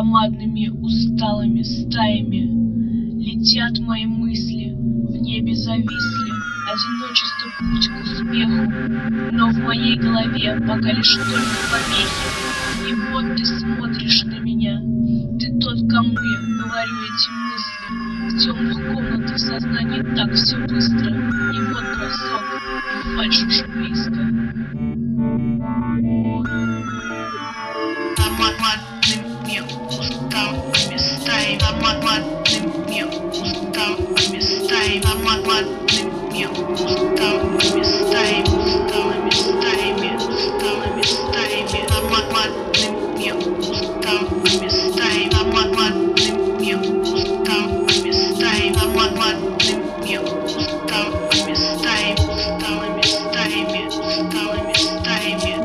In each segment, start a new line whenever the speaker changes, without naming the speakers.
громадными усталыми стаями летят мои мысли, в небе зависли, одиночество путь к успеху, но в моей голове пока лишь только помехи. И вот ты смотришь на меня, ты тот, кому я говорю эти мысли. В темных комнатах сознания так все быстро, и вот бросок, и фальшь уж близко. Громадными усталыми стаями, громадными усталыми стаями, громадными усталыми стаями, усталыми стаями, усталыми стаями, громадными усталыми стаями, громадными усталыми стаями, громадными усталыми стаями, усталыми стаями, усталыми стаями.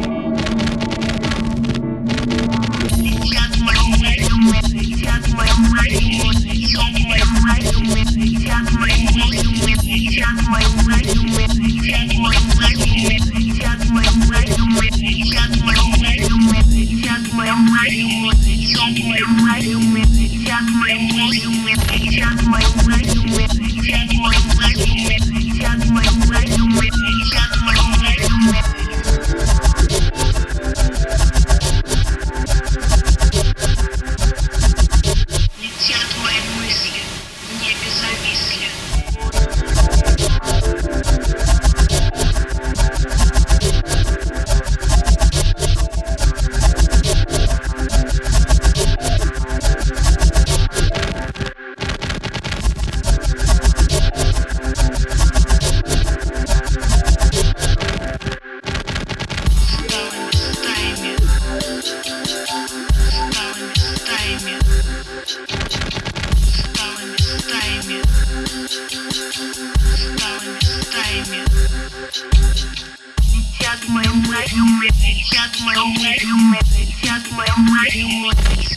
Летят мои мысли, летят мои мысли, летят мои мысли,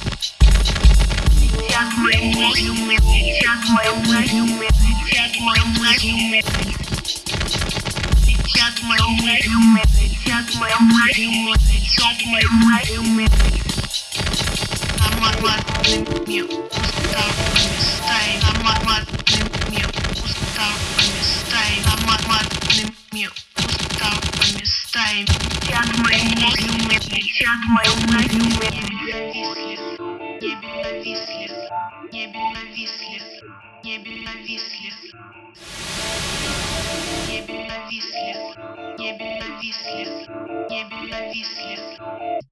летят мои мысли, летят мои мысли, летят мои мысли, летят мои мысли, летят мои мысли, летят мои мысли. Громадными усталыми стаями, громадными усталыми стаями, громадными усталыми стаями. Летят мои мысли, летят мои мысли. Небе нависли, небе нависли, небе нависли, небе нависли, небе нависли, небе нависли, небе нависли.